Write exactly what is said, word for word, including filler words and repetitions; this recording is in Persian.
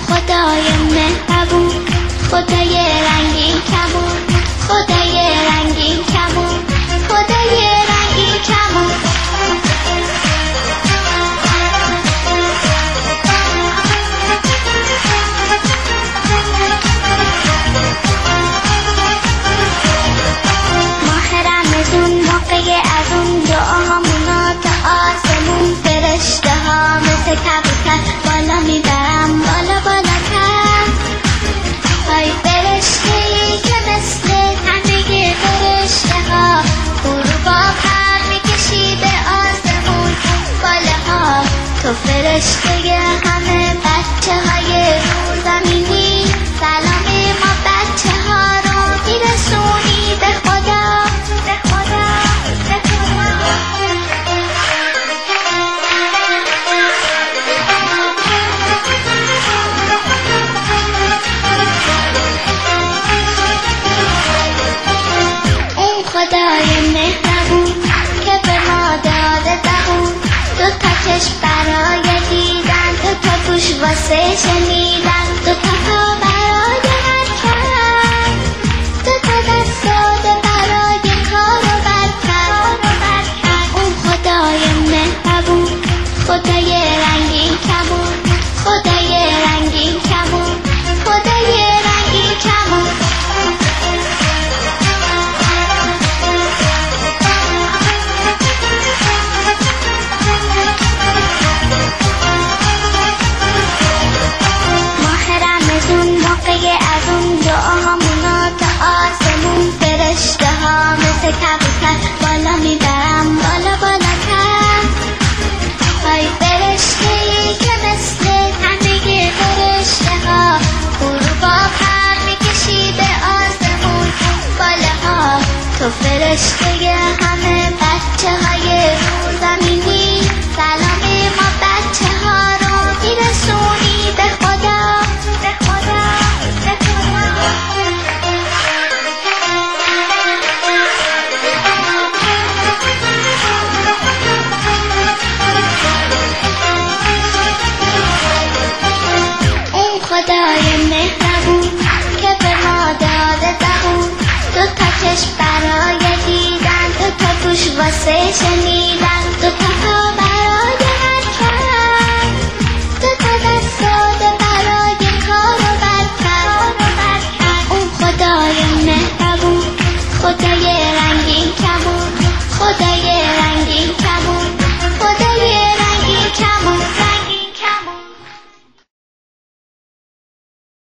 خدای مهربون، خدای رنگین کمون، خدای رنگین کمون، خدای رنگین کمون. ماه رمضون موقع از اون دعاهامونا تا آسمون، فرشته ها مثل کبوتر بالا میبرم بالا بالاتر. های فرشته ای که مثل همه فرشته ها غروب آخر میکشی به آسمون بالاها. تو فرشته همه بچه های رو زمینی، سلام ما بچه ها رو میرسونی به خدا، به خدا، به خدا. اون خدای مهربون که به ما داده زبون، دو تا چشم برای دیدن، دو تا گوش واسه شنیدن، دو تا پا برای حرکت، دو تا دست داده برای کار و برکت. اون خدای مهربون، خدای رنگین کمون، خدای رنگین کمون، خدای رنگین کمون. از اون دعاهامونا تا آسمون، فرشته ها مثل کبوتر بالا میبرم بالا بالاتر. های فرشته ای که مثل همه فرشته ها غروب آخر میکشی به آسمون بالاها. تو فرشته همه بچه های رو زمینی، سلام ما بچه ها رو میرسونی به خدا، به خدا. خدای مهربون که به ما داده زبون، دو تا چشم برای دیدن، دو تا گوش واسه شنیدن،